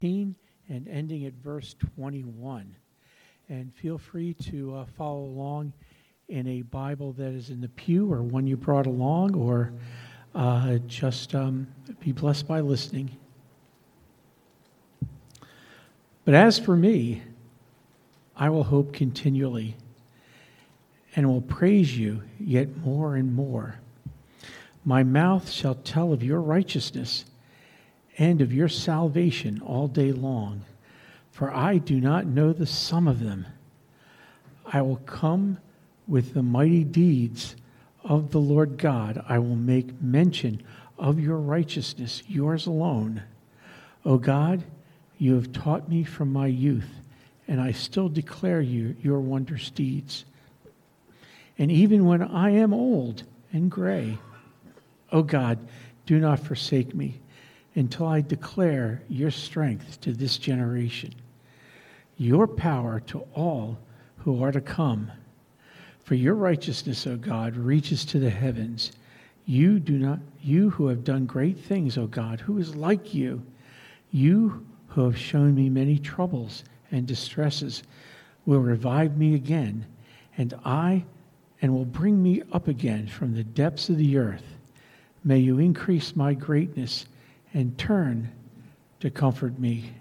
and ending at verse 21. And feel free to follow along in a Bible that is in the pew or one you brought along, or just be blessed by listening. But as for me, I will hope continually and will praise you yet more and more. My mouth shall tell of your righteousness and of your salvation all day long, for I do not know the sum of them. I will come with the mighty deeds of the Lord God. I will make mention of your righteousness, yours alone. O God, you have taught me from my youth, and I still declare your wondrous deeds. And even when I am old and gray, O God, do not forsake me until I declare your strength to this generation, your power to all who are to come. For your righteousness, O God, reaches to the heavens. You who have done great things, O God, who is like you? You who have shown me many troubles and distresses will revive me again, and will bring me up again from the depths of the earth. May you increase my greatness and turn to comfort me.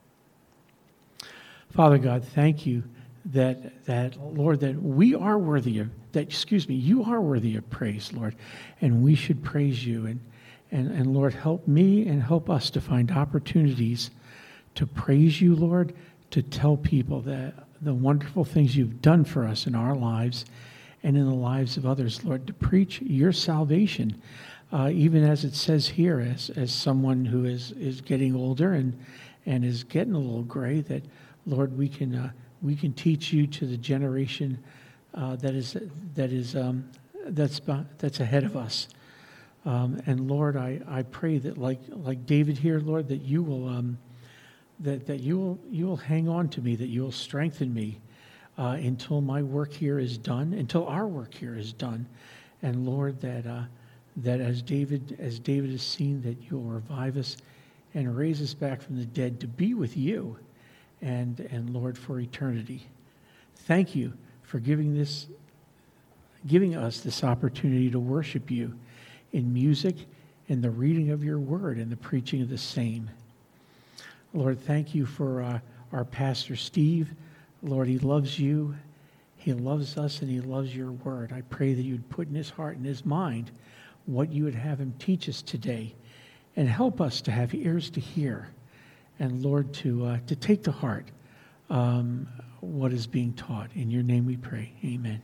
Father God, thank you that Lord, that we are worthy of you are worthy of praise, Lord, and we should praise you. And Lord, help me and help us to find opportunities to praise you, Lord, to tell people that the wonderful things you've done for us in our lives and in the lives of others, Lord, to preach your salvation, even as it says here, as someone who is getting older and is getting a little gray, that, Lord, we can teach you to the generation that's ahead of us. And Lord, I pray that like David here, Lord, that you will that you will hang on to me, that you will strengthen me until my work here is done, until our work here is done. And Lord, that as David has seen, that you'll revive us and raise us back from the dead to be with you, and Lord, for eternity. Thank you for giving us this opportunity to worship you in music, in the reading of your word, and the preaching of the same. Lord, thank you for our pastor, Steve. Lord, he loves you, he loves us, and he loves your word. I pray that you'd put in his heart and his mind what you would have him teach us today, and help us to have ears to hear, and Lord, to take to heart what is being taught. In your name we pray. Amen.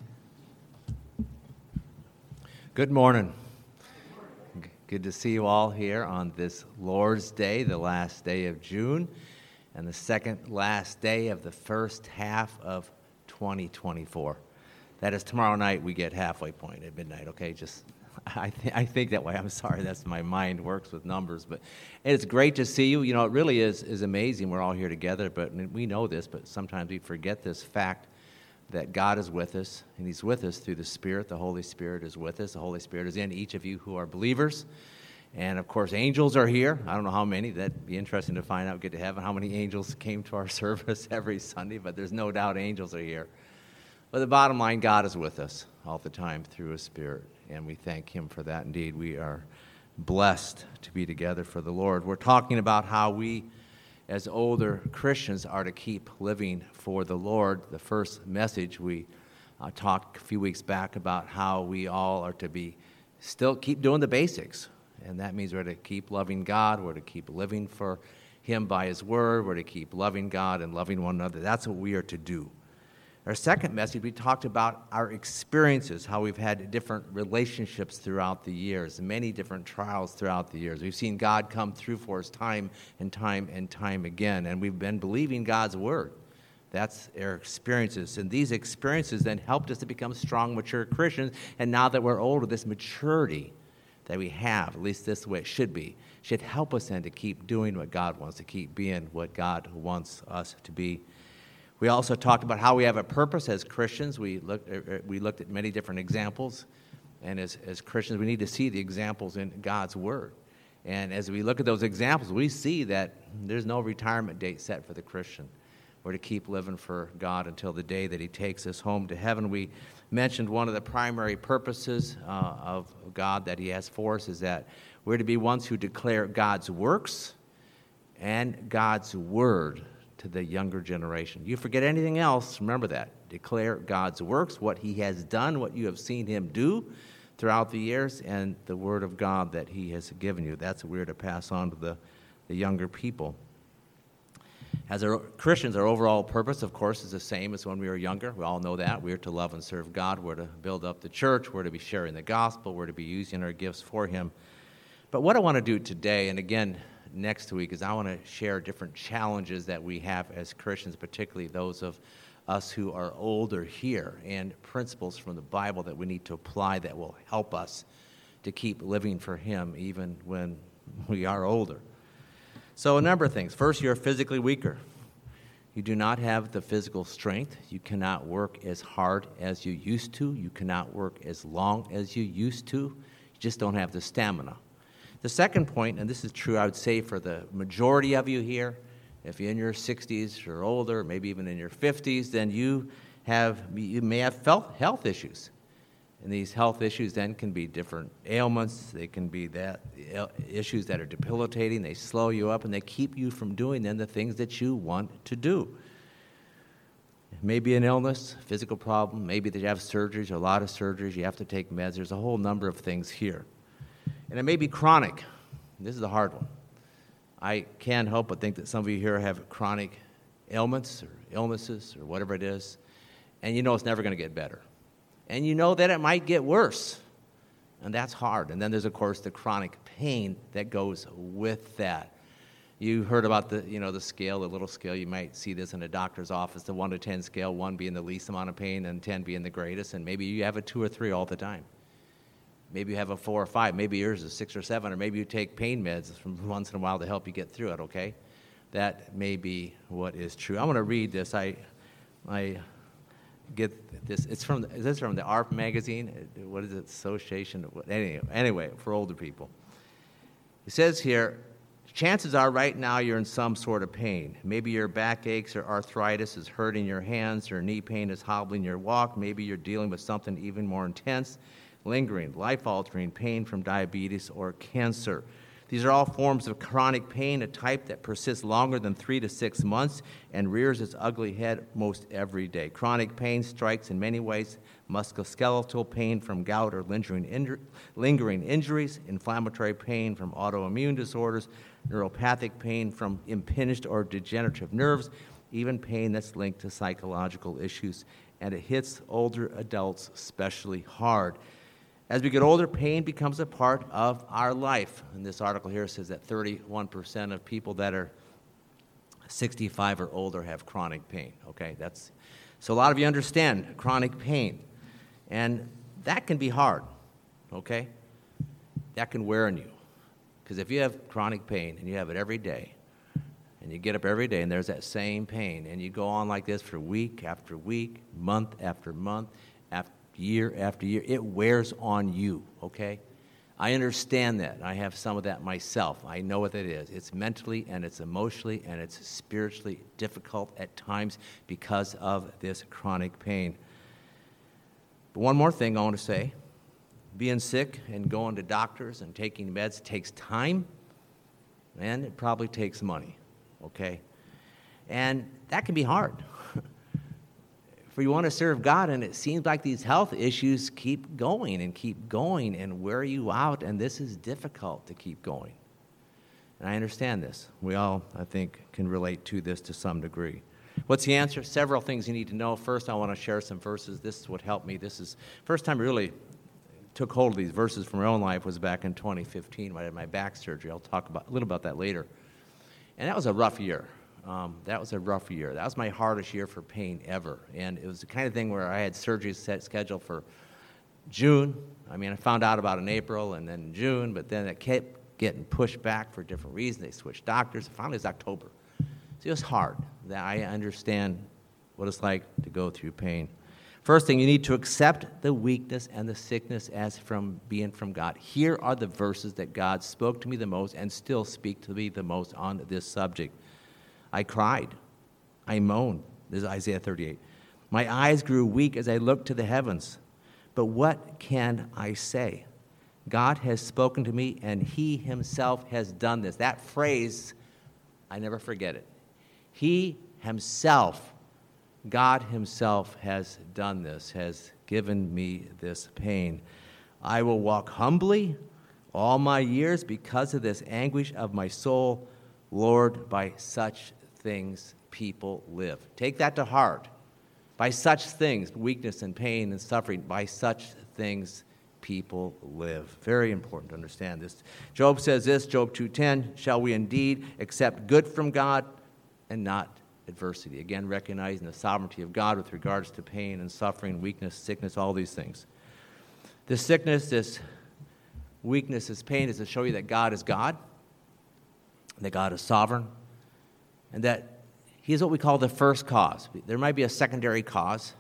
Good morning. Good to see you all here on this Lord's Day, the last day of June, and the second last day of the first half of 2024. That is tomorrow night. We get halfway point at midnight. Okay, I think that way. I'm sorry, that's my mind works with numbers, but it's great to see you. You know, it really is amazing. We're all here together, but we know this, but sometimes we forget this fact that God is with us, and he's with us through the Spirit. The Holy Spirit is with us. The Holy Spirit is in each of you who are believers. And, of course, angels are here. I don't know how many. That'd be interesting to find out, get to heaven, how many angels came to our service every Sunday, but there's no doubt angels are here. But the bottom line, God is with us all the time through his Spirit, and we thank him for that. Indeed, we are blessed to be together for the Lord. We're talking about how we, as older Christians, are to keep living for the Lord. The first message we talked a few weeks back about how we all are to still keep doing the basics. And that means we're to keep loving God, we're to keep living for him by his word, we're to keep loving God and loving one another. That's what we are to do. Our second message, we talked about our experiences, how we've had different relationships throughout the years, many different trials throughout the years. We've seen God come through for us time and time and time again, and we've been believing God's word. That's our experiences. And these experiences then helped us to become strong, mature Christians. And now that we're older, this maturity that we have, at least this way it should help us then to keep doing what God wants, to keep being what God wants us to be. We also talked about how we have a purpose as Christians. We looked at many different examples, and as Christians, we need to see the examples in God's Word. And as we look at those examples, we see that there's no retirement date set for the Christian. We're to keep living for God until the day that he takes us home to heaven. We mentioned one of the primary purposes of God that he has for us is that we're to be ones who declare God's works and God's word to the younger generation. You forget anything else, remember that. Declare God's works, what he has done, what you have seen him do throughout the years, and the word of God that he has given you. That's what we're to pass on to the younger people. As Christians, our overall purpose, of course, is the same as when we were younger. We all know that. We're to love and serve God. We're to build up the church. We're to be sharing the gospel. We're to be using our gifts for him. But what I want to do today, and again next week, is I want to share different challenges that we have as Christians, particularly those of us who are older here, and principles from the Bible that we need to apply that will help us to keep living for him even when we are older. So a number of things. First, you're physically weaker. You do not have the physical strength. You cannot work as hard as you used to. You cannot work as long as you used to. You just don't have the stamina. The second point, and this is true, I would say, for the majority of you here, if you're in your 60s or older, maybe even in your 50s, then you may have health issues. And these health issues then can be different ailments. They can be issues that are debilitating. They slow you up, and they keep you from doing then the things that you want to do. It may be an illness, physical problem. Maybe that you have surgeries, a lot of surgeries. You have to take meds. There's a whole number of things here. And it may be chronic. This is a hard one. I can't help but think that some of you here have chronic ailments or illnesses or whatever it is, and you know it's never going to get better. And you know that it might get worse, and that's hard. And then there's, of course, the chronic pain that goes with that. You heard about the scale, the little scale. You might see this in a doctor's office, the 1 to 10 scale, 1 being the least amount of pain and 10 being the greatest, and maybe you have a 2 or 3 all the time. Maybe you have a 4 or 5. Maybe yours is 6 or 7, or maybe you take pain meds from once in a while to help you get through it, okay? That may be what is true. I'm going to read this. I get this. Is this from the ARP magazine? What is it? Association? Anyway, for older people. It says here, chances are right now you're in some sort of pain. Maybe your back aches or arthritis is hurting your hands, or knee pain is hobbling your walk. Maybe you're dealing with something even more intense, lingering, life-altering pain from diabetes or cancer. These are all forms of chronic pain, a type that persists longer than 3 to 6 months and rears its ugly head most every day. Chronic pain strikes in many ways: musculoskeletal pain from gout or lingering injuries, inflammatory pain from autoimmune disorders, neuropathic pain from impinged or degenerative nerves, even pain that's linked to psychological issues. And it hits older adults especially hard. As we get older, pain becomes a part of our life. And this article here says that 31% of people that are 65 or older have chronic pain. Okay, so a lot of you understand chronic pain. And that can be hard, okay? That can wear on you. Because if you have chronic pain and you have it every day, and you get up every day and there's that same pain, and you go on like this for week after week, month after month, year after year, it wears on you, okay? I understand that. I have some of that myself. I know what that is. It's mentally and it's emotionally and it's spiritually difficult at times because of this chronic pain. But one more thing I want to say. Being sick and going to doctors and taking meds takes time, and it probably takes money, okay? And that can be hard. For you want to serve God, and it seems like these health issues keep going and wear you out, and this is difficult to keep going. And I understand this. We all, I think, can relate to this to some degree. What's the answer? Several things you need to know. First, I want to share some verses. This is what helped me. This is first time I really took hold of these verses from my own life was back in 2015 when I had my back surgery. I'll talk a little about that later. And that was a rough year. That was my hardest year for pain ever. And it was the kind of thing where I had surgery scheduled for June. I mean, I found out about it in April and then June, but then it kept getting pushed back for different reasons. They switched doctors. Finally, it was October. So it was hard. I understand what it's like to go through pain. First thing, you need to accept the weakness and the sickness as from being from God. Here are the verses that God spoke to me the most and still speak to me the most on this subject. I cried. I moaned. This is Isaiah 38. My eyes grew weak as I looked to the heavens. But what can I say? God has spoken to me, and he himself has done this. That phrase, I never forget it. He himself, God himself has done this, has given me this pain. I will walk humbly all my years because of this anguish of my soul. Lord, by such things people live. Take that to heart. By such things, weakness and pain and suffering, by such things people live. Very important to understand this. Job says this, Job 2:10, shall we indeed accept good from God and not adversity? Again, recognizing the sovereignty of God with regards to pain and suffering, weakness, sickness, all these things. This sickness, this weakness, this pain is to show you that God is God, that God is sovereign, and that he is what we call the first cause. There might be a secondary cause,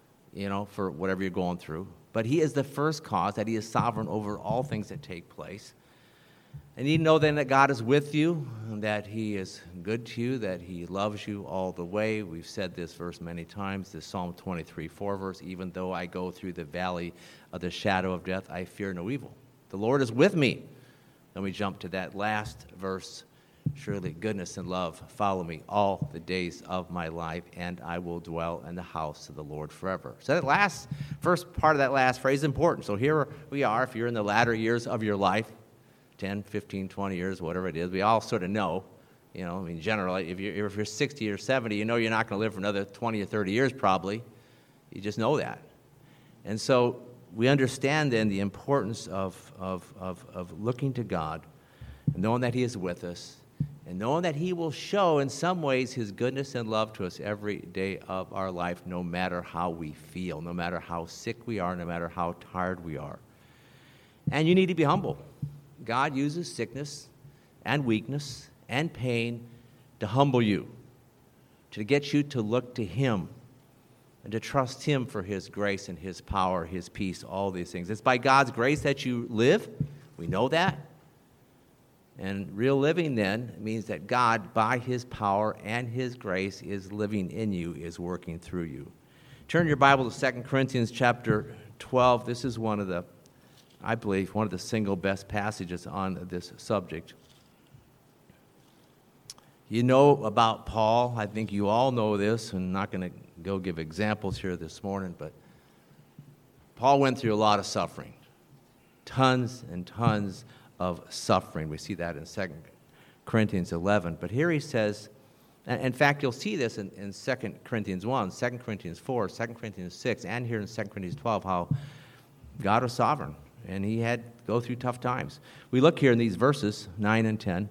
for whatever you're going through, but he is the first cause, that he is sovereign over all things that take place. And you know then that God is with you, and that he is good to you, that he loves you all the way. We've said this verse many times, this Psalm 23:4 verse, even though I go through the valley of the shadow of death, I fear no evil. The Lord is with me. Then we jump to that last verse. Surely goodness and love follow me all the days of my life, and I will dwell in the house of the Lord forever. So that first part of that last phrase is important. So here we are, if you're in the latter years of your life, 10, 15, 20 years, whatever it is, we all sort of know, generally, if you're 60 or 70, you're not going to live for another 20 or 30 years probably. You just know that. And so we understand then the importance of looking to God and knowing that he is with us, and knowing that he will show in some ways his goodness and love to us every day of our life, no matter how we feel, no matter how sick we are, no matter how tired we are. And you need to be humble. God uses sickness and weakness and pain to humble you, to get you to look to him and to trust him for his grace and his power, his peace, all these things. It's by God's grace that you live. We know that. And real living then means that God, by his power and his grace, is living in you, is working through you. Turn your Bible to 2 Corinthians chapter 12. This is one of the single best passages on this subject. You know about Paul. I think you all know this. I'm not going to go give examples here this morning, but Paul went through a lot of suffering. Tons and tons of suffering. We see that in 2 Corinthians 11. But here he says, in fact, you'll see this in 2 Corinthians 1, 2 Corinthians 4, 2 Corinthians 6, and here in 2 Corinthians 12, how God was sovereign, and he had to go through tough times. We look here in these verses, 9 and 10.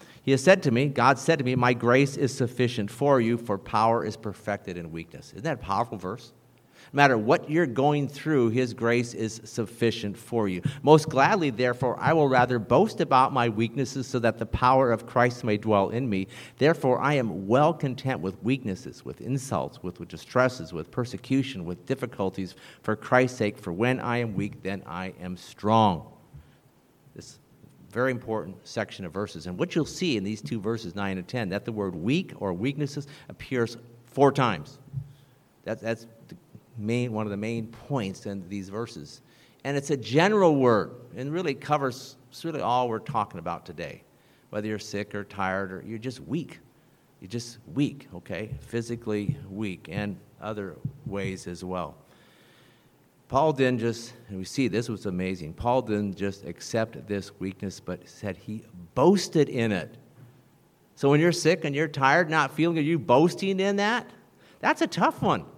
God said to me, my grace is sufficient for you, for power is perfected in weakness. Isn't that a powerful verse? No matter what you're going through, his grace is sufficient for you. Most gladly, therefore, I will rather boast about my weaknesses so that the power of Christ may dwell in me. Therefore, I am well content with weaknesses, with insults, with distresses, with persecution, with difficulties for Christ's sake. For when I am weak, then I am strong. This very important section of verses. And what you'll see in these two verses, 9 and 10, that the word weak or weaknesses appears 4 times. That's one of the main points in these verses. And it's a general word, and really covers really all we're talking about today. Whether you're sick or tired or you're just weak. You're just weak, okay? Physically weak, and other ways as well. Paul didn't just, and we see this was amazing, Paul didn't just accept this weakness, but said he boasted in it. So when you're sick and you're tired, not feeling, are you boasting in that? That's a tough one.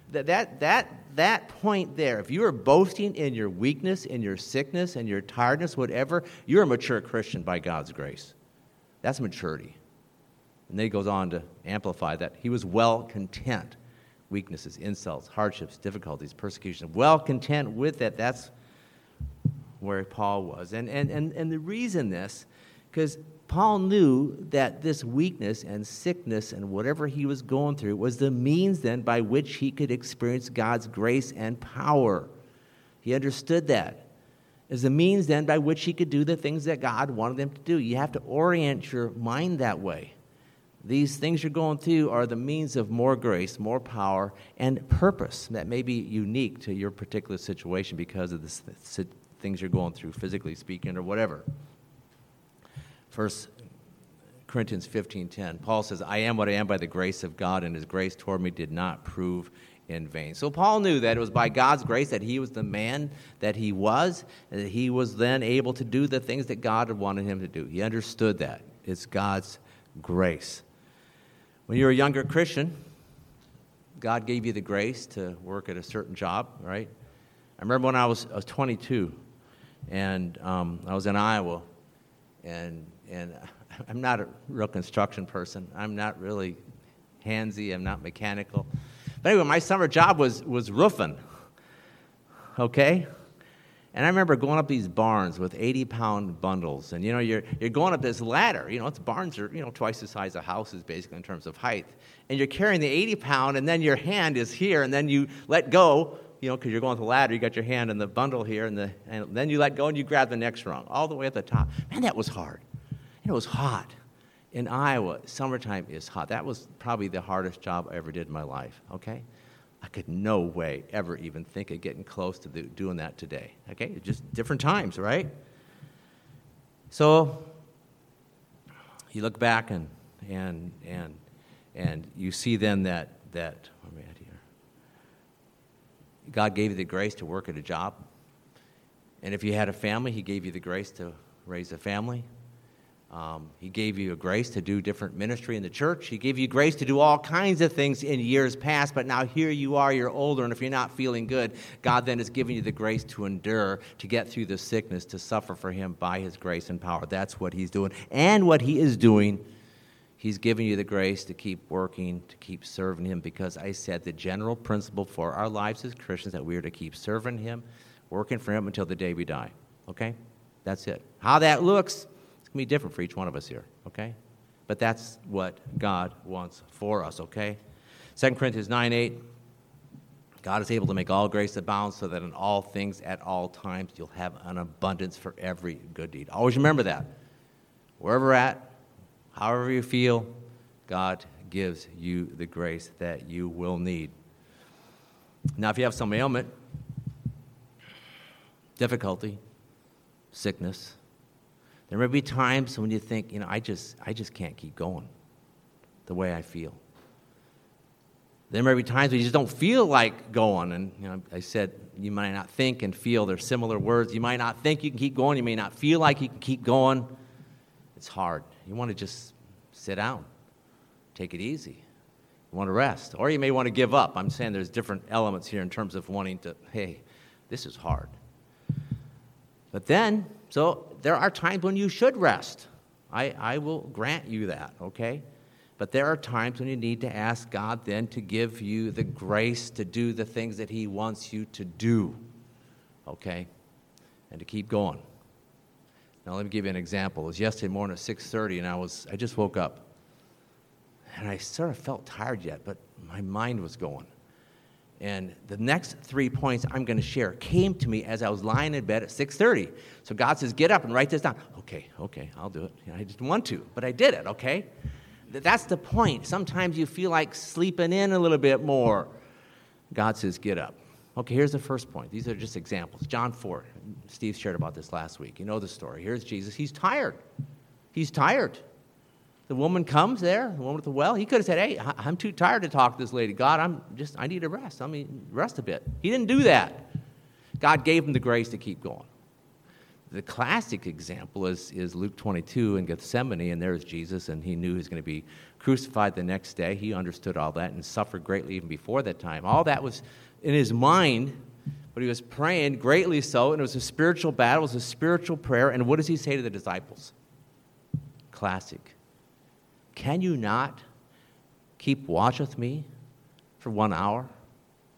That point there, if you are boasting in your weakness, in your sickness, in your tiredness, whatever, you're a mature Christian by God's grace. That's maturity. And then he goes on to amplify that. He was well content. Weaknesses, insults, hardships, difficulties, persecution. Well content with that. That's where Paul was. And the reason this, because Paul knew that this weakness and sickness and whatever he was going through was the means then by which he could experience God's grace and power. He understood that as the means then by which he could do the things that God wanted him to do. You have to orient your mind that way. These things you're going through are the means of more grace, more power, and purpose that may be unique to your particular situation because of the things you're going through, physically speaking or whatever. 1 Corinthians 15:10, Paul says, I am what I am by the grace of God, and his grace toward me did not prove in vain. So Paul knew that it was by God's grace that he was the man that he was, and that he was then able to do the things that God had wanted him to do. He understood that. It's God's grace. When you're a younger Christian, God gave you the grace to work at a certain job, right? I remember when I was 22, and I was in Iowa, and I'm not a real construction person. I'm not really handsy. I'm not mechanical. But anyway, my summer job was roofing, okay? And I remember going up these barns with 80-pound bundles. And, you're going up this ladder. It's barns are, twice the size of houses, basically, in terms of height. And you're carrying the 80-pound, and then your hand is here, and then you let go, because you're going up the ladder. You got your hand in the bundle here, and then you let go, and you grab the next rung, all the way at the top. Man, that was hard. And it was hot. In Iowa, summertime is hot. That was probably the hardest job I ever did in my life, okay? I could no way ever even think of getting close to doing that today, okay? Just different times, right? So you look back and you see then that where am I at here? God gave you the grace to work at a job. And if you had a family, he gave you the grace to raise a family. He gave you a grace to do different ministry in the church. He gave you grace to do all kinds of things in years past, but now here you are, you're older, and if you're not feeling good, God then is giving you the grace to endure, to get through the sickness, to suffer for him by his grace and power. That's what he's doing. And what he is doing, he's giving you the grace to keep working, to keep serving him, because I said the general principle for our lives as Christians that we are to keep serving him, working for him until the day we die. Okay? That's it. How that looks be different for each one of us here, okay? But that's what God wants for us, okay? 2 Corinthians 9:8, God is able to make all grace abound so that in all things at all times you'll have an abundance for every good deed. Always remember that. Wherever you're at, however you feel, God gives you the grace that you will need. Now, if you have some ailment, difficulty, sickness, there may be times when you think, I just can't keep going the way I feel. There may be times when you just don't feel like going. And, I said you might not think and feel. They're similar words. You might not think you can keep going. You may not feel like you can keep going. It's hard. You want to just sit down, take it easy. You want to rest. Or you may want to give up. I'm saying there's different elements here in terms of wanting to, hey, this is hard. But then, so there are times when you should rest. I will grant you that, okay? But there are times when you need to ask God then to give you the grace to do the things that he wants you to do, okay? And to keep going. Now, let me give you an example. It was yesterday morning at 6:30, and I just woke up. And I sort of felt tired yet, but my mind was going. And the next 3 points I'm going to share came to me as I was lying in bed at 6:30. So God says, get up and write this down. Okay, I'll do it. I didn't want to, but I did it, okay? That's the point. Sometimes you feel like sleeping in a little bit more. God says, get up. Okay, here's the first point. These are just examples. John 4. Steve shared about this last week. You know the story. Here's Jesus. He's tired. The woman comes there, the woman at the well. He could have said, hey, I'm too tired to talk to this lady. God, I need to rest. Rest a bit. He didn't do that. God gave him the grace to keep going. The classic example is Luke 22 in Gethsemane, and there's Jesus, and he knew he was going to be crucified the next day. He understood all that and suffered greatly even before that time. All that was in his mind, but he was praying greatly so, and it was a spiritual battle. It was a spiritual prayer. And what does he say to the disciples? Classic. Can you not keep watch with me for 1 hour?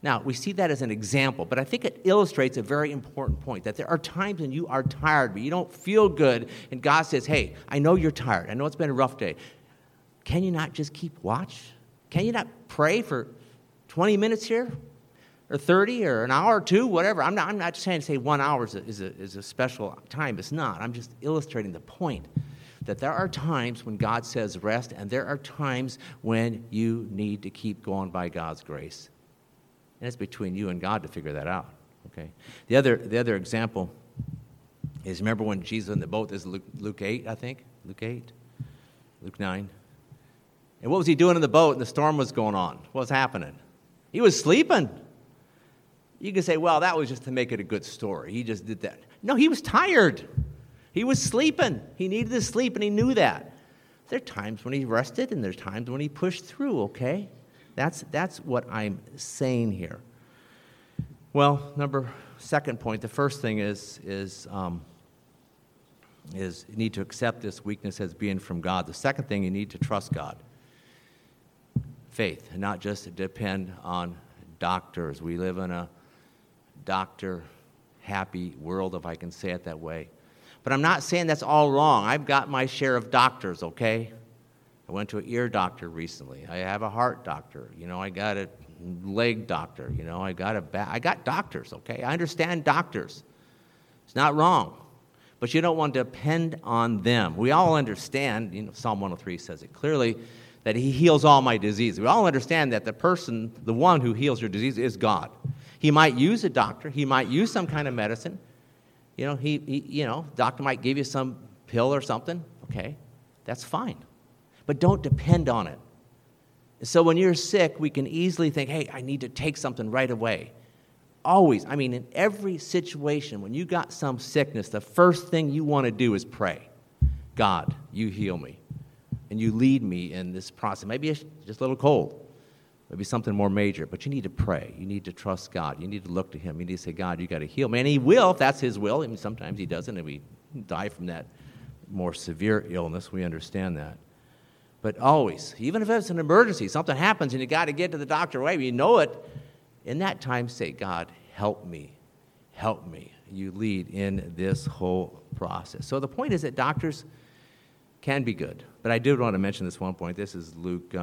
Now, we see that as an example, but I think it illustrates a very important point, that there are times when you are tired, but you don't feel good, and God says, hey, I know you're tired. I know it's been a rough day. Can you not just keep watch? Can you not pray for 20 minutes here? Or 30 or an hour or two, whatever. I'm not just saying to say 1 hour is a special time. It's not. I'm just illustrating the point that there are times when God says rest, and there are times when you need to keep going by God's grace. And it's between you and God to figure that out. Okay. The other example is, remember when Jesus in the boat? This is Luke 8, I think. Luke 8, Luke 9. And what was he doing in the boat? And the storm was going on. What was happening? He was sleeping. You can say, well, that was just to make it a good story. He just did that. No, he was tired. He was sleeping. He needed to sleep, and he knew that. There are times when he rested, and there's times when he pushed through, okay? That's what I'm saying here. Well, second point, the first thing is you need to accept this weakness as being from God. The second thing, you need to trust God. Faith, and not just depend on doctors. We live in a doctor-happy world, if I can say it that way. But I'm not saying that's all wrong. I've got my share of doctors, okay? I went to an ear doctor recently. I have a heart doctor. I got a leg doctor. I got doctors, okay? I understand doctors. It's not wrong. But you don't want to depend on them. We all understand, Psalm 103 says it clearly, that he heals all my disease. We all understand that the one who heals your disease is God. He might use a doctor. He might use some kind of medicine. Doctor might give you some pill or something. Okay, that's fine. But don't depend on it. So when you're sick, we can easily think, hey, I need to take something right away. Always, in every situation, when you got some sickness, the first thing you want to do is pray. God, you heal me. And you lead me in this process. Maybe it's just a little cold. Maybe something more major. But you need to pray. You need to trust God. You need to look to him. You need to say, God, you got to heal me. And he will, if that's his will. Sometimes he doesn't, and we die from that more severe illness. We understand that. But always, even if it's an emergency, something happens and you got to get to the doctor right, you know it. In that time, say, God, help me. Help me. You lead in this whole process. So the point is that doctors can be good. But I did want to mention this one point. This is Luke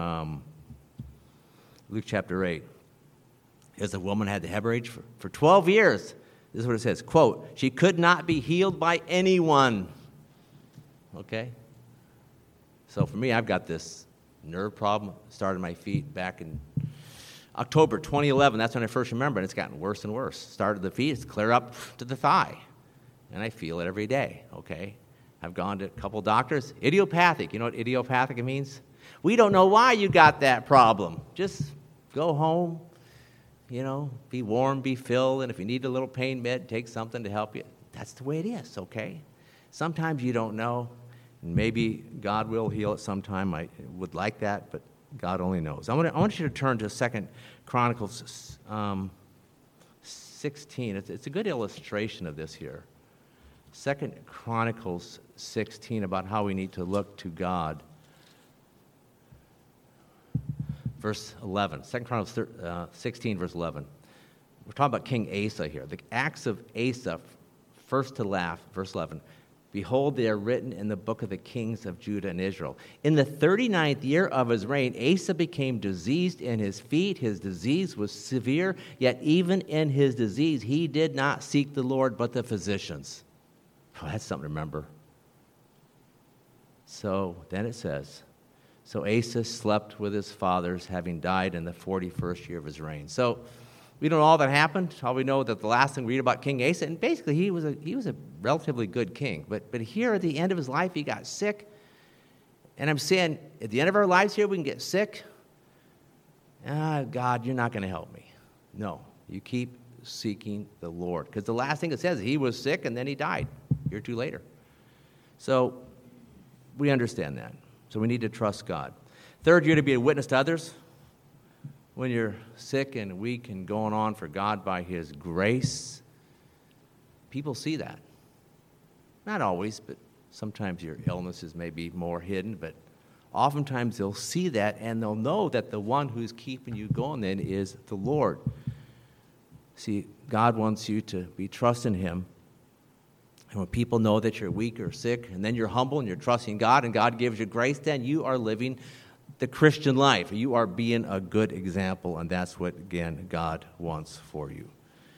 chapter 8. Here's a woman had the hemorrhage for 12 years. This is what it says, quote, she could not be healed by anyone. Okay? So for me, I've got this nerve problem. Started in my feet back in October 2011. That's when I first remember, and it's gotten worse and worse. Started at the feet, it's clear up to the thigh. And I feel it every day, okay? I've gone to a couple doctors. Idiopathic. You know what idiopathic means? We don't know why you got that problem. Just go home, be warm, be filled, and if you need a little pain med, take something to help you. That's the way it is, okay? Sometimes you don't know, and maybe God will heal it sometime. I would like that, but God only knows. I want you to turn to 2 Chronicles 16. It's a good illustration of this here. 2 Chronicles 16, about how we need to look to God. Verse 11, 2 Chronicles 16, verse 11. We're talking about King Asa here. The acts of Asa, first to laugh, verse 11. Behold, they are written in the book of the kings of Judah and Israel. In the 39th year of his reign, Asa became diseased in his feet. His disease was severe, yet even in his disease, he did not seek the Lord, but the physicians. Oh, that's something to remember. So then it says, so Asa slept with his fathers, having died in the 41st year of his reign. So we don't know all that happened. All we know that the last thing we read about King Asa, and basically he was a relatively good king. But here at the end of his life, he got sick. And I'm saying, at the end of our lives here, we can get sick. God, you're not going to help me. No, you keep seeking the Lord. Because the last thing it says, he was sick and then he died a year or two later. So we understand that. So we need to trust God. Third, you're to be a witness to others. When you're sick and weak and going on for God by his grace, people see that. Not always, but sometimes your illnesses may be more hidden, but oftentimes they'll see that and they'll know that the one who's keeping you going then is the Lord. See, God wants you to be trusting Him. And when people know that you're weak or sick, and then you're humble and you're trusting God, and God gives you grace, then you are living the Christian life. You are being a good example, and that's what, again, God wants for you.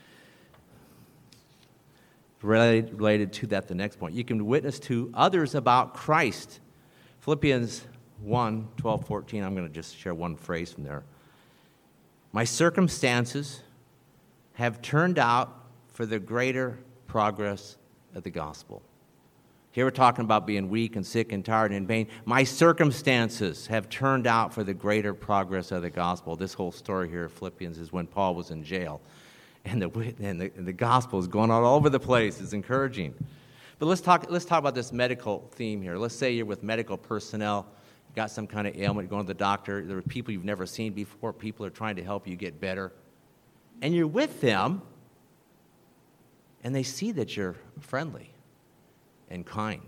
Related to that, the next point, you can witness to others about Christ. Philippians 1, 12, 14, I'm going to just share one phrase from there. My circumstances have turned out for the greater progress of the gospel. Here we're talking about being weak and sick and tired and in pain. My circumstances have turned out for the greater progress of the gospel. This whole story here of Philippians is when Paul was in jail. And the gospel is going all over the place. It's encouraging. But let's talk about this medical theme here. Let's say you're with medical personnel, you got some kind of ailment, you're going to the doctor, there are people you've never seen before, people are trying to help you get better. And you're with them, and they see that you're friendly and kind.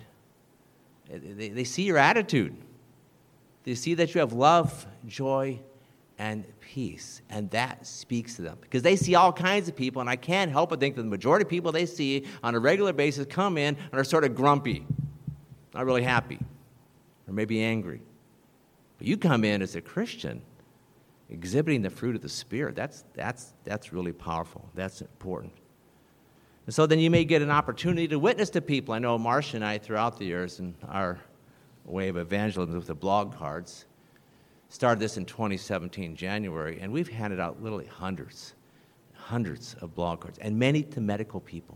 They see your attitude. They see that you have love, joy, and peace. And that speaks to them. Because they see all kinds of people, and I can't help but think that the majority of people they see on a regular basis come in and are sort of grumpy, not really happy, or maybe angry. But you come in as a Christian, exhibiting the fruit of the Spirit. That's really powerful. That's important. And so then you may get an opportunity to witness to people. I know Marcia and I, throughout the years, in our way of evangelism with the blog cards, started this in 2017, January, and we've handed out literally hundreds of blog cards, and many to medical people.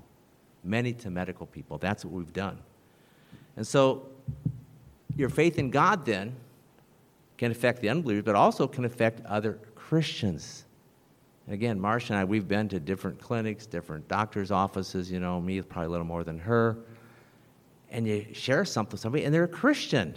That's what we've done. And so your faith in God then can affect the unbelievers, but also can affect other Christians. And again, Marcia and I, we've been to different clinics, different doctors' offices, me probably a little more than her. And you share something with somebody, and they're a Christian.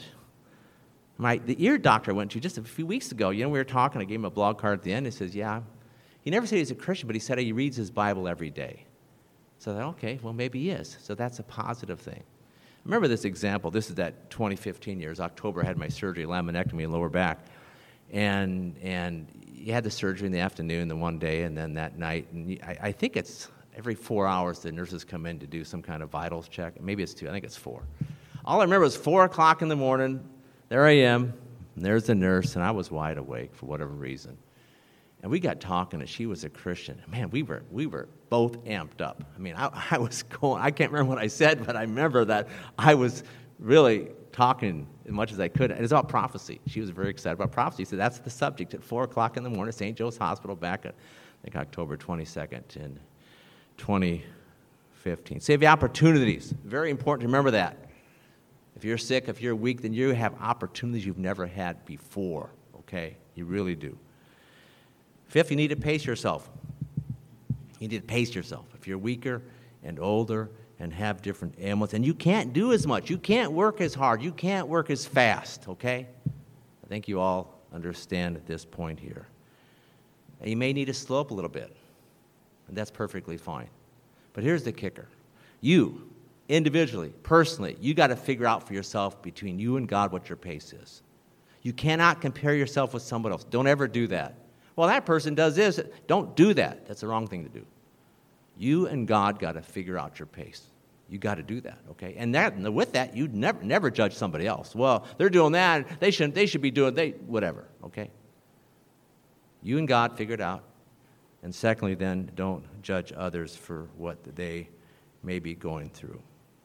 The ear doctor I went to just a few weeks ago, we were talking, I gave him a blog card at the end. He says, yeah, he never said he's a Christian, but he said he reads his Bible every day. So I thought, okay, well, maybe he is. So that's a positive thing. Remember this example. This is that 2015 years. October, I had my surgery, laminectomy in lower back. And you had the surgery in the afternoon the one day, and then that night. And I think it's every 4 hours the nurses come in to do some kind of vitals check. Maybe it's 2. I think it's 4. All I remember was 4 o'clock in the morning. There I am, and there's the nurse, and I was wide awake for whatever reason. And we got talking, and she was a Christian. Man, we were both amped up. I mean, I was going, I can't remember what I said, but I remember that I was really talking as much as I could. And it's about prophecy. She was very excited about prophecy. So that's the subject at 4 o'clock in the morning, St. Joe's Hospital, back at, I think, October 22nd in 2015. So you have the opportunities. Very important to remember that. If you're sick, if you're weak, then you have opportunities you've never had before, okay? You really do. Fifth, you need to pace yourself. You need to pace yourself. If you're weaker and older and have different ailments, and you can't do as much, you can't work as hard, you can't work as fast, okay? I think you all understand at this point here. And you may need to slow up a little bit, and that's perfectly fine. But here's the kicker. You, individually, personally, you got to figure out for yourself between you and God what your pace is. You cannot compare yourself with someone else. Don't ever do that. Well, that person does this. Don't do that. That's the wrong thing to do. You and God got to figure out your pace. You got to do that, okay? And with that, you never judge somebody else. Well, they're doing that. They should be doing whatever, okay? You and God figure it out. And secondly, then, don't judge others for what they may be going through.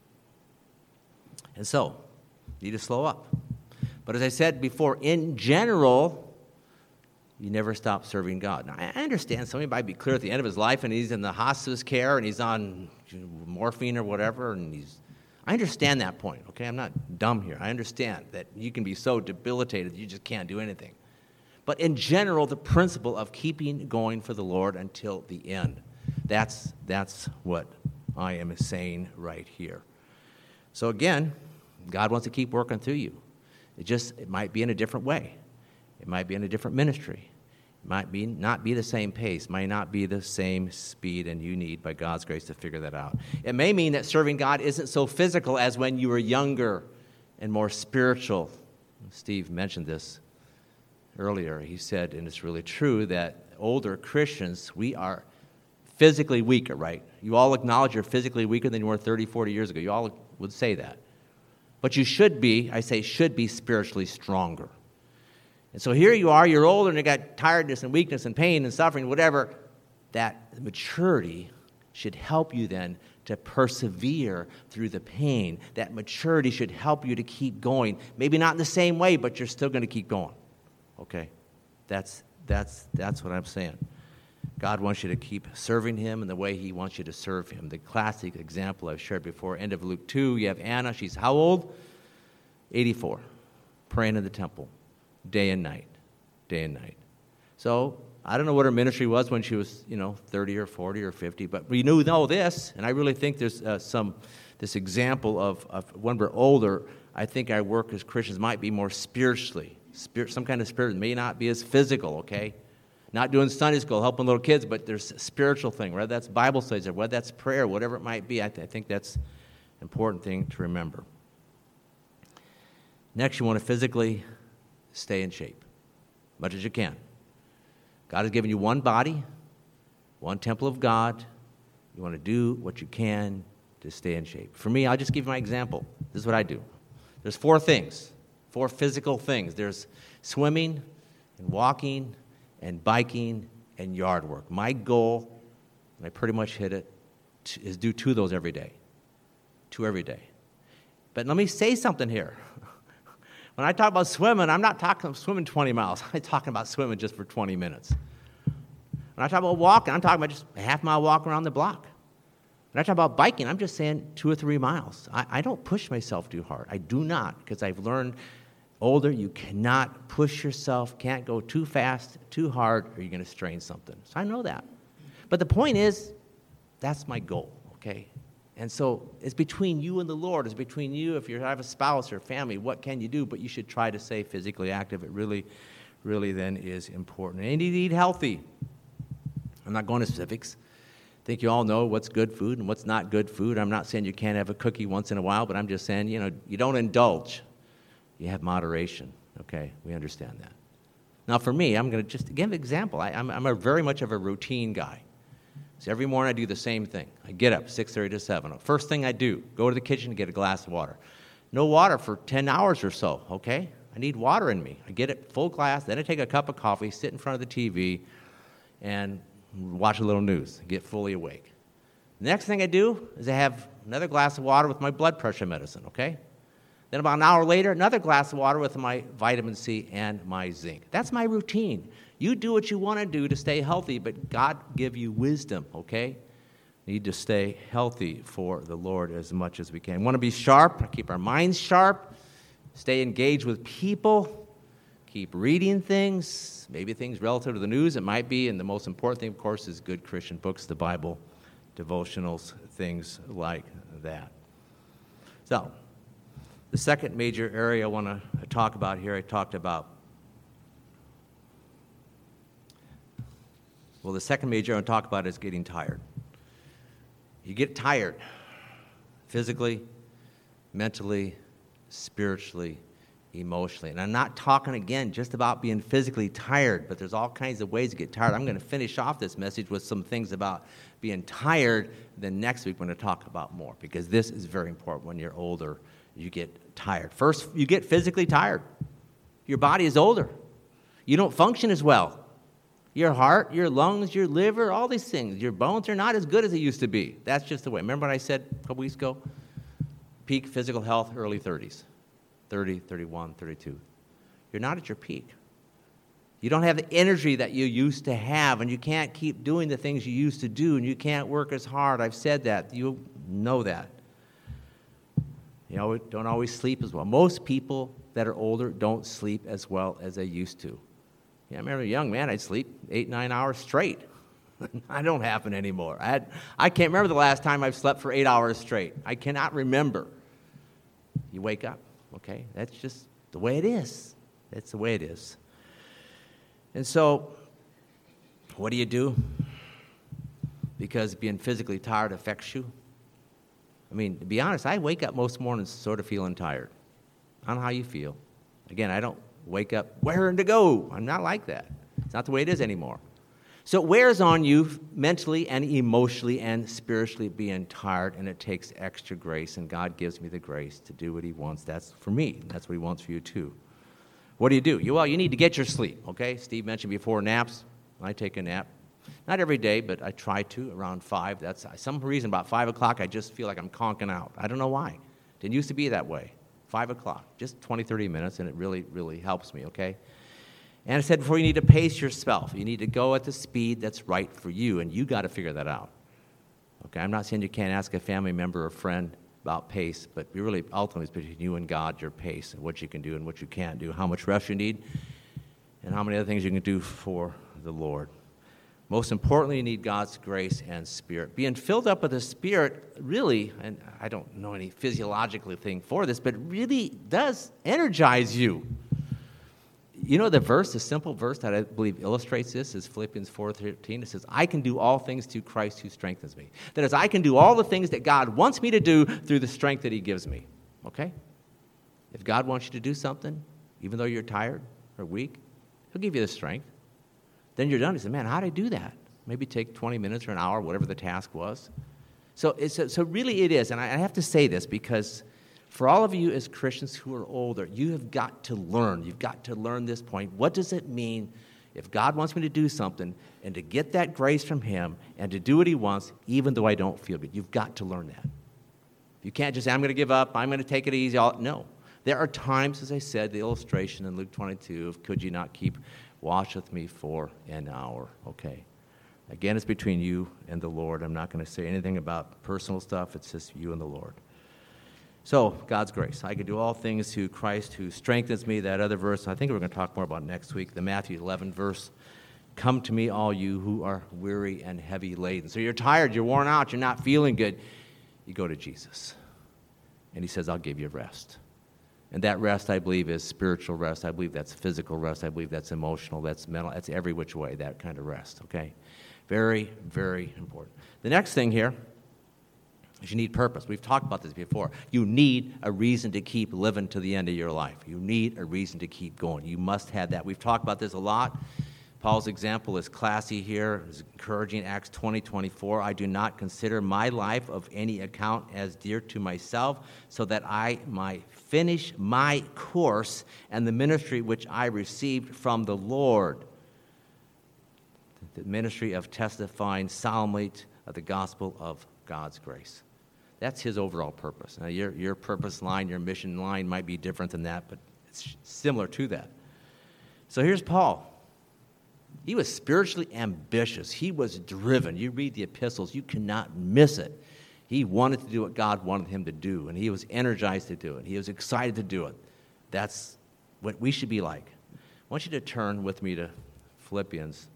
And so, you need to slow up. But as I said before, in general, you never stop serving God. Now, I understand somebody might be clear at the end of his life and he's in the hospice care and he's on morphine or whatever, and I understand that point, okay? I'm not dumb here. I understand that you can be so debilitated that you just can't do anything. But in general, the principle of keeping going for the Lord until the end, that's what I am saying right here. So again, God wants to keep working through you. It might be in a different way. It might be in a different ministry. It might not be the same pace, might not be the same speed, and you need, by God's grace, to figure that out. It may mean that serving God isn't so physical as when you were younger and more spiritual. Steve mentioned this earlier. He said, and it's really true, that older Christians, we are physically weaker, right? You all acknowledge you're physically weaker than you were 30, 40 years ago. You all would say that. But you should be, I say should be, spiritually stronger. And so here you are, you're older, and you got tiredness and weakness and pain and suffering, whatever. That maturity should help you then to persevere through the pain. That maturity should help you to keep going. Maybe not in the same way, but you're still going to keep going. Okay? That's what I'm saying. God wants you to keep serving him in the way he wants you to serve him. The classic example I've shared before, end of Luke 2, you have Anna. She's how old? 84. Praying in the temple. Day and night. Day and night. So, I don't know what her ministry was when she was, 30 or 40 or 50, but we know this, and I really think there's this example of when we're older, I think our work as Christians might be more spiritually. Some kind of spirit. It may not be as physical, okay? Not doing Sunday school, helping little kids, but there's a spiritual thing, whether that's Bible studies or whether that's prayer, whatever it might be. I think that's an important thing to remember. Next, you want to physically stay in shape, as much as you can. God has given you one body, one temple of God. You want to do what you can to stay in shape. For me, I'll just give you my example. This is what I do. There's 4 things, 4 physical things. There's swimming and walking and biking and yard work. My goal, and I pretty much hit it, is do 2 of those every day. 2 every day. But let me say something here. When I talk about swimming, I'm not talking about swimming 20 miles. I'm talking about swimming just for 20 minutes. When I talk about walking, I'm talking about just a half-mile walk around the block. When I talk about biking, I'm just saying 2 or 3 miles. I don't push myself too hard. I do not, because I've learned older, you cannot push yourself, can't go too fast, too hard, or you're going to strain something. So I know that. But the point is, that's my goal, okay? And so it's between you and the Lord. It's between you, if you have a spouse or family, what can you do? But you should try to stay physically active. It really, really then is important. And you need to eat healthy. I'm not going to specifics. I think you all know what's good food and what's not good food. I'm not saying you can't have a cookie once in a while, but I'm just saying, you don't indulge. You have moderation, okay? We understand that. Now, for me, I'm going to just give an example. I'm very much of a routine guy. So every morning I do the same thing. I get up 6:30 to 7. First thing I do, go to the kitchen and get a glass of water. No water for 10 hours or so, okay? I need water in me. I get it full glass, then I take a cup of coffee, sit in front of the TV, and watch a little news, get fully awake. The next thing I do is I have another glass of water with my blood pressure medicine, okay? Then about an hour later, another glass of water with my vitamin C and my zinc. That's my routine. You do what you want to do to stay healthy, but God give you wisdom, okay? Need to stay healthy for the Lord as much as we can. Want to be sharp, keep our minds sharp, stay engaged with people, keep reading things, maybe things relative to the news, it might be, and the most important thing, of course, is good Christian books, the Bible, devotionals, things like that. So, the second major area I want to talk about here, I talked about. Well, the second major I want to talk about is getting tired. You get tired physically, mentally, spiritually, emotionally. And I'm not talking, again, just about being physically tired, but there's all kinds of ways to get tired. I'm going to finish off this message with some things about being tired. Then next week, we're going to talk about more, because this is very important. When you're older, you get tired. First, you get physically tired. Your body is older. You don't function as well. Your heart, your lungs, your liver, all these things, your bones are not as good as they used to be. That's just the way. Remember what I said a couple weeks ago? Peak physical health, early 30s. 30, 31, 32. You're not at your peak. You don't have the energy that you used to have, and you can't keep doing the things you used to do, and you can't work as hard. I've said that. You know that. Don't always sleep as well. Most people that are older don't sleep as well as they used to. I remember a young man, I'd sleep 8-9 hours straight. That don't happen anymore. I can't remember the last time I've slept for 8 hours straight. I cannot remember. You wake up, okay? That's just the way it is. That's the way it is. And so, what do you do? Because being physically tired affects you. I mean, to be honest, I wake up most mornings sort of feeling tired. I don't know how you feel. Again, I don't wake up raring to go. I'm not like that. It's not the way it is anymore. So it wears on you mentally and emotionally and spiritually being tired, and it takes extra grace, and God gives me the grace to do what he wants. That's for me. That's what he wants for you too. What do? Well, you need to get your sleep, okay? Steve mentioned before naps. I take a nap. Not every day, but I try to around 5. That's some reason about 5 o'clock I just feel like I'm conking out. I don't know why. Didn't used to be that way. 5 o'clock, just 20, 30 minutes, and it really, really helps me, okay? And I said before, you need to pace yourself. You need to go at the speed that's right for you, and you got to figure that out. Okay, I'm not saying you can't ask a family member or friend about pace, but really, ultimately, it's between you and God, your pace, and what you can do and what you can't do, how much rest you need, and how many other things you can do for the Lord. Most importantly, you need God's grace and Spirit. Being filled up with the Spirit really, and I don't know any physiological thing for this, but really does energize you. You know the verse, the simple verse that I believe illustrates this is Philippians 4:13. It says, I can do all things through Christ who strengthens me. That is, I can do all the things that God wants me to do through the strength that he gives me. Okay? If God wants you to do something, even though you're tired or weak, he'll give you the strength. Then you're done. You say, man, how did I do that? Maybe take 20 minutes or an hour, whatever the task was. So really it is, and I have to say this because for all of you as Christians who are older, you have got to learn. You've got to learn this point. What does it mean if God wants me to do something and to get that grace from him and to do what he wants, even though I don't feel good? You've got to learn that. You can't just say, I'm going to give up. I'm going to take it easy. No. There are times, as I said, the illustration in Luke 22 of could you not keep watch with me for an hour? Okay. Again, it's between you and the Lord. I'm not going to say anything about personal stuff. It's just you and the Lord. So, God's grace. I can do all things through Christ who strengthens me. That other verse, I think we're going to talk more about next week, the Matthew 11 verse. Come to me, all you who are weary and heavy laden. So you're tired, you're worn out, you're not feeling good. You go to Jesus. And he says, I'll give you rest. And that rest, I believe, is spiritual rest. I believe that's physical rest. I believe that's emotional. That's mental. That's every which way, that kind of rest, okay? Very, very important. The next thing here is you need purpose. We've talked about this before. You need a reason to keep living to the end of your life. You need a reason to keep going. You must have that. We've talked about this a lot. Paul's example is classy here, is encouraging. Acts 20:24. I do not consider my life of any account as dear to myself, so that I might finish my course and the ministry which I received from the Lord. The ministry of testifying solemnly of the gospel of God's grace. That's his overall purpose. Now, your purpose line, your mission line might be different than that, but it's similar to that. So here's Paul. He was spiritually ambitious. He was driven. You read the epistles, you cannot miss it. He wanted to do what God wanted him to do, and he was energized to do it. He was excited to do it. That's what we should be like. I want you to turn with me to Philippians.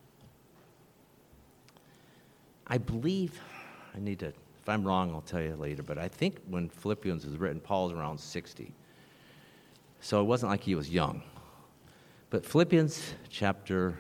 I believe, if I'm wrong, I'll tell you later, but I think when Philippians was written, Paul's around 60. So it wasn't like he was young. But Philippians chapter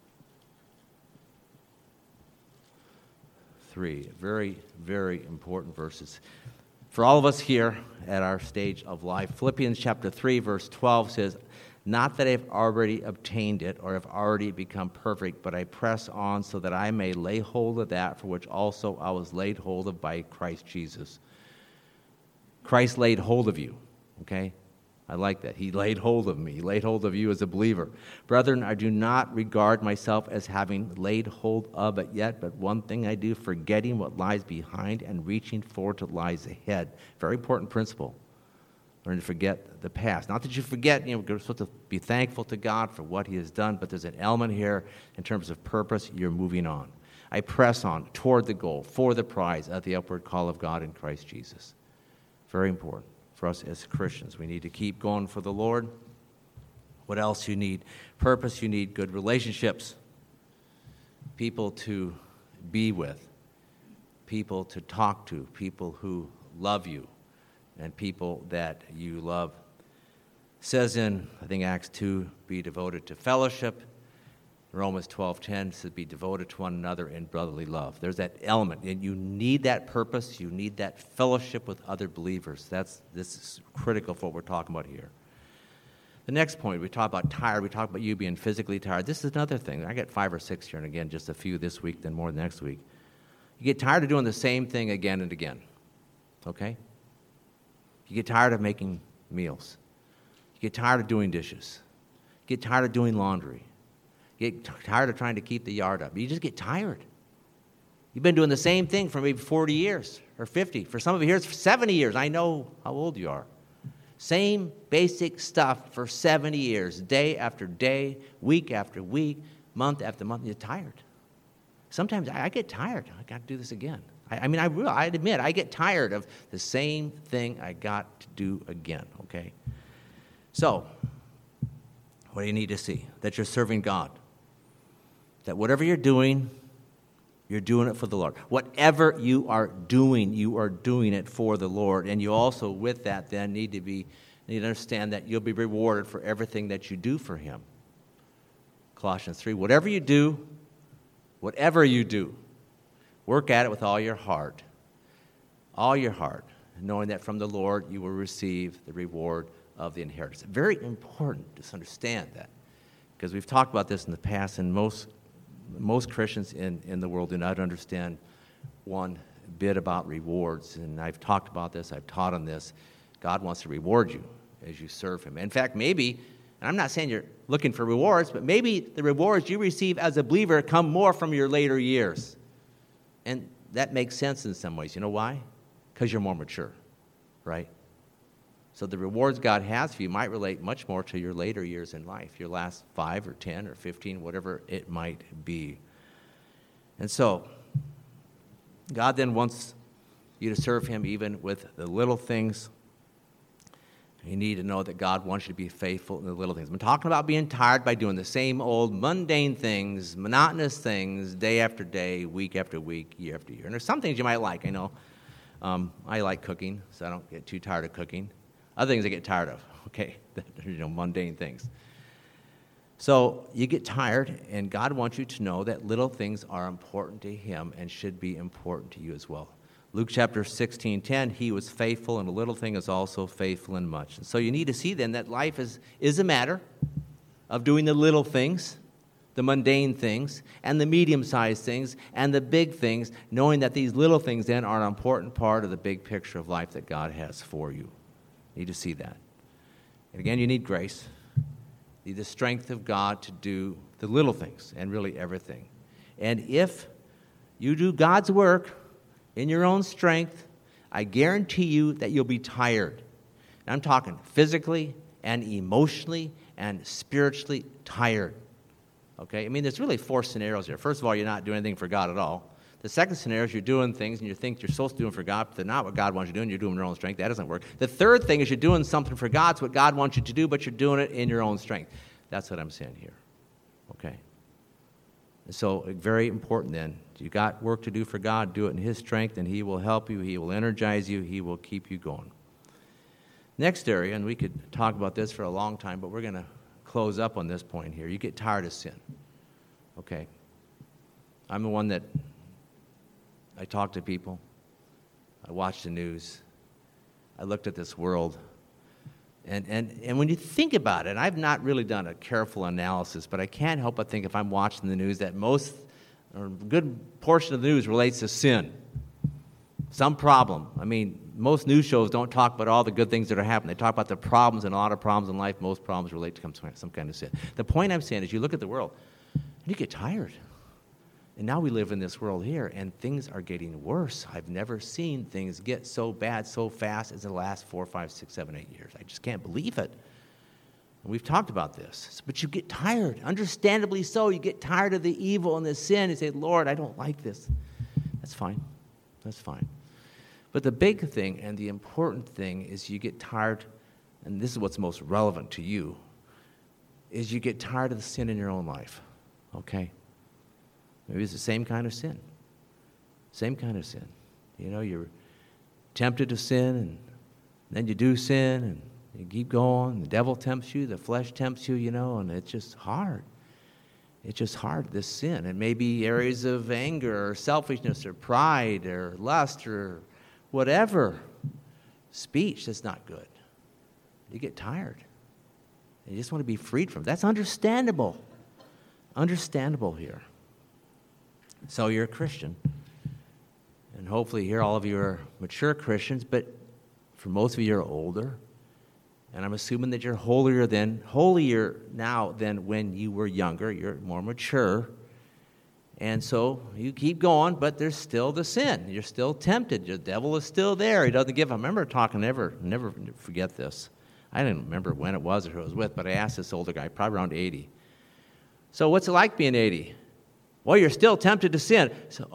3, very, very important verses. For all of us here at our stage of life, Philippians chapter 3, verse 12 says, not that I've already obtained it or have already become perfect, but I press on so that I may lay hold of that for which also I was laid hold of by Christ Jesus. Christ laid hold of you, okay? I like that. He laid hold of me. He laid hold of you as a believer. Brethren, I do not regard myself as having laid hold of it yet, but one thing I do, forgetting what lies behind and reaching forward to what lies ahead. Very important principle. Learn to forget the past. Not that you forget, we're supposed to be thankful to God for what he has done, but there's an element here in terms of purpose. You're moving on. I press on toward the goal, for the prize of the upward call of God in Christ Jesus. Very important. For us as Christians, we need to keep going for the Lord. What else you need? Purpose, you need good relationships. People to be with. People to talk to. People who love you. And people that you love. It says in, I think, Acts 2, be devoted to fellowship. Romans 12:10 says be devoted to one another in brotherly love. There's that element, and you need that purpose. You need that fellowship with other believers. This is critical for what we're talking about here. The next point, we talk about tired. We talk about you being physically tired. This is another thing. I get 5 or 6 here, and again, just a few this week, then more next week. You get tired of doing the same thing again and again, okay? You get tired of making meals. You get tired of doing dishes. You get tired of doing laundry. You get tired of trying to keep the yard up. You just get tired. You've been doing the same thing for maybe 40 years or 50. For some of you here, it's 70 years. I know how old you are. Same basic stuff for 70 years, day after day, week after week, month after month. You're tired. Sometimes I get tired. I got to do this again. I admit, I get tired of the same thing I got to do again, okay? So, what do you need to see? That you're serving God. That whatever you're doing it for the Lord. Whatever you are doing it for the Lord. And you also, with that, then need to understand that you'll be rewarded for everything that you do for Him. Colossians 3, whatever you do, work at it with all your heart, knowing that from the Lord you will receive the reward of the inheritance. Very important to understand that, because we've talked about this in the past, and most Christians in the world do not understand one bit about rewards. And I've talked about this, I've taught on this. God wants to reward you as you serve Him. In fact, maybe, and I'm not saying you're looking for rewards, but maybe the rewards you receive as a believer come more from your later years. And that makes sense in some ways. You know why? Because you're more mature, right? So the rewards God has for you might relate much more to your later years in life, your last 5 or 10 or 15, whatever it might be. And so God then wants you to serve Him even with the little things. You need to know that God wants you to be faithful in the little things. I'm talking about being tired by doing the same old mundane things, monotonous things, day after day, week after week, year after year. And there's some things you might like, I know. I like cooking, so I don't get too tired of cooking. Other things I get tired of, okay, mundane things. So you get tired, and God wants you to know that little things are important to Him and should be important to you as well. Luke chapter 16:10, He was faithful, and a little thing is also faithful in much. And so you need to see then that life is a matter of doing the little things, the mundane things, and the medium-sized things, and the big things, knowing that these little things then are an important part of the big picture of life that God has for you. You need to see that. And again, you need grace. You need the strength of God to do the little things and really everything. And if you do God's work in your own strength, I guarantee you that you'll be tired. And I'm talking physically and emotionally and spiritually tired. Okay? I mean, there's really 4 scenarios here. First of all, you're not doing anything for God at all. The second scenario is you're doing things and you think you're supposed to do them for God, but they're not what God wants you to do, and you're doing your own strength. That doesn't work. The third thing is you're doing something for God. It's what God wants you to do, but you're doing it in your own strength. That's what I'm saying here. Okay? And so, very important then. You got work to do for God, do it in His strength, and He will help you. He will energize you. He will keep you going. Next area, and we could talk about this for a long time, but we're going to close up on this point here. You get tired of sin. Okay? I'm the one that I talk to people. I watch the news. I looked at this world. And when you think about it, I've not really done a careful analysis, but I can't help but think if I'm watching the news that most or a good portion of the news relates to sin. Some problem. I mean, most news shows don't talk about all the good things that are happening. They talk about the problems, and a lot of problems in life. Most problems relate to some kind of sin. The point I'm saying is you look at the world, and you get tired. And now we live in this world here, and things are getting worse. I've never seen things get so bad so fast as in the last 4, 5, 6, 7, 8 years. I just can't believe it. And we've talked about this. But you get tired. Understandably so. You get tired of the evil and the sin. You say, Lord, I don't like this. That's fine. That's fine. But the big thing and the important thing is you get tired, and this is what's most relevant to you, is you get tired of the sin in your own life. Okay? Maybe it's the same kind of sin. Same kind of sin. You know, you're tempted to sin, and then you do sin, and you keep going. The devil tempts you, the flesh tempts you, you know, and it's just hard. It's just hard, this sin. It may be areas of anger or selfishness or pride or lust or whatever. Speech that's not good. You get tired. You just want to be freed from it. That's understandable. Understandable here. So you're a Christian. And hopefully here all of you are mature Christians, but for most of you you're older. And I'm assuming that you're holier now than when you were younger. You're more mature. And so you keep going, but there's still the sin. You're still tempted. The devil is still there. He doesn't give up. I remember talking, never forget this. I didn't remember when it was or who I was with, but I asked this older guy, probably around 80. So what's it like being 80? Well, you're still tempted to sin. So,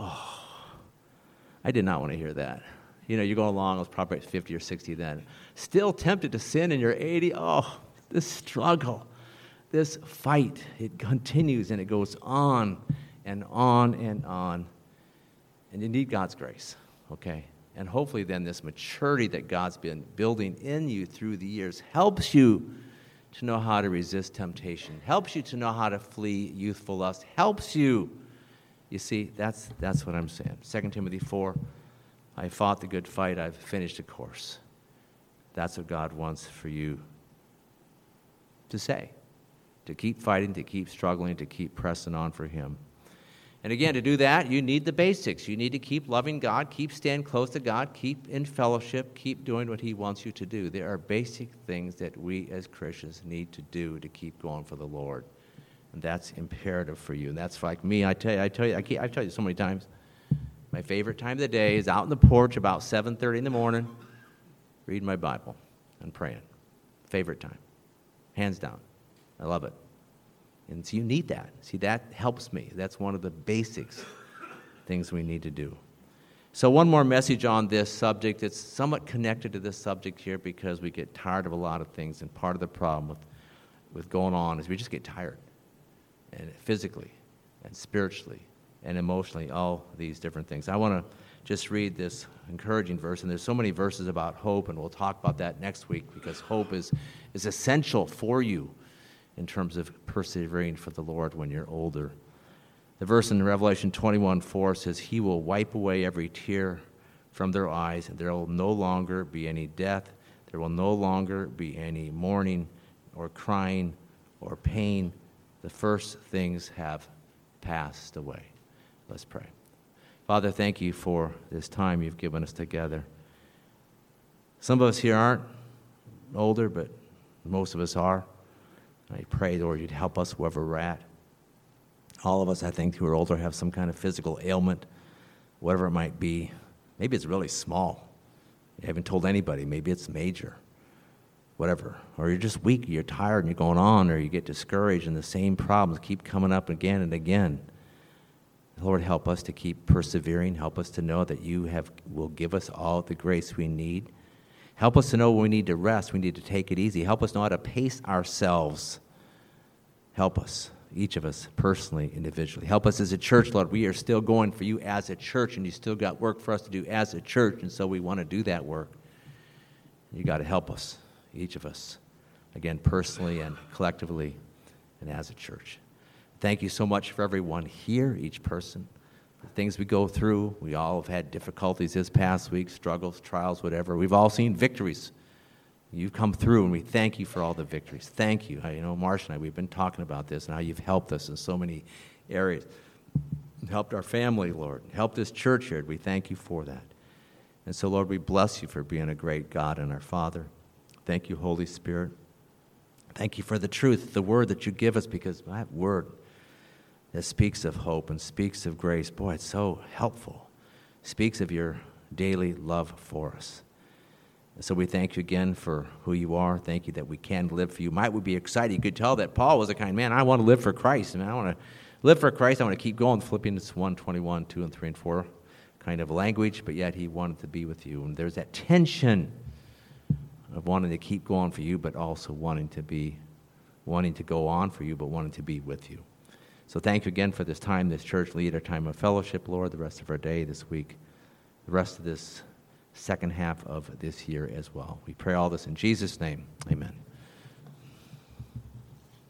I did not want to hear that. You know, you go along, I was probably 50 or 60 then. Still tempted to sin and you're 80. Oh, this struggle, this fight, it continues and it goes on and on and on. And you need God's grace, okay? And hopefully then this maturity that God's been building in you through the years helps you to know how to resist temptation, helps you to know how to flee youthful lust, helps you. You see, that's what I'm saying. 2 Timothy 4, I fought the good fight, I've finished the course. That's what God wants for you to say, to keep fighting, to keep struggling, to keep pressing on for Him. And again, to do that, you need the basics. You need to keep loving God, keep staying close to God, keep in fellowship, keep doing what He wants you to do. There are basic things that we as Christians need to do to keep going for the Lord. And that's imperative for you. And that's like me. I tell you so many times, my favorite time of the day is out on the porch about 7:30 in the morning, reading my Bible and praying. Favorite time. Hands down. I love it. And so you need that. See, that helps me. That's one of the basics, things we need to do. So one more message on this subject. It's somewhat connected to this subject here because we get tired of a lot of things. And part of the problem with going on is we just get tired. And physically and spiritually and emotionally, all these different things. I want to just read this encouraging verse. And there's so many verses about hope, and we'll talk about that next week because hope is essential for you in terms of persevering for the Lord when you're older. The verse in Revelation 21:4 says, He will wipe away every tear from their eyes, and there will no longer be any death. There will no longer be any mourning or crying or pain. The first things have passed away. Let's pray. Father, thank you for this time you've given us together. Some of us here aren't older, but most of us are. I pray, Lord, you'd help us wherever we're at. All of us, I think, who are older have some kind of physical ailment, whatever it might be. Maybe it's really small. You haven't told anybody. Maybe it's major, whatever. Or you're just weak, you're tired, and you're going on, or you get discouraged, and the same problems keep coming up again and again. Lord, help us to keep persevering. Help us to know that you will give us all the grace we need. Help us to know when we need to rest, we need to take it easy. Help us know how to pace ourselves. Help us, each of us, personally, individually. Help us as a church, Lord. We are still going for you as a church, and you still got work for us to do as a church, and so we want to do that work. You got to help us, each of us, again, personally and collectively and as a church. Thank you so much for everyone here, each person. The things we go through, we all have had difficulties this past week, struggles, trials, whatever. We've all seen victories. You've come through, and we thank you for all the victories. Thank you. You know, Marcia and I, we've been talking about this and how you've helped us in so many areas. Helped our family, Lord. Helped this church here. We thank you for that. And so, Lord, we bless you for being a great God and our Father. Thank you, Holy Spirit. Thank you for the truth, the word that you give us, because that word that speaks of hope and speaks of grace, boy, it's so helpful. Speaks of your daily love for us. And so we thank you again for who you are. Thank you that we can live for you. Might we be excited? You could tell that Paul was a kind man. I want to live for Christ. I want to live for Christ. I want to keep going. Philippians 1:21, 2 and 3 and 4 kind of language, but yet he wanted to be with you. And there's that tension of wanting to keep going for you, but also wanting to go on for you, but wanting to be with you. So thank you again for this time, this church leader time of fellowship, Lord, the rest of our day this week, the rest of this second half of this year as well. We pray all this in Jesus' name. Amen.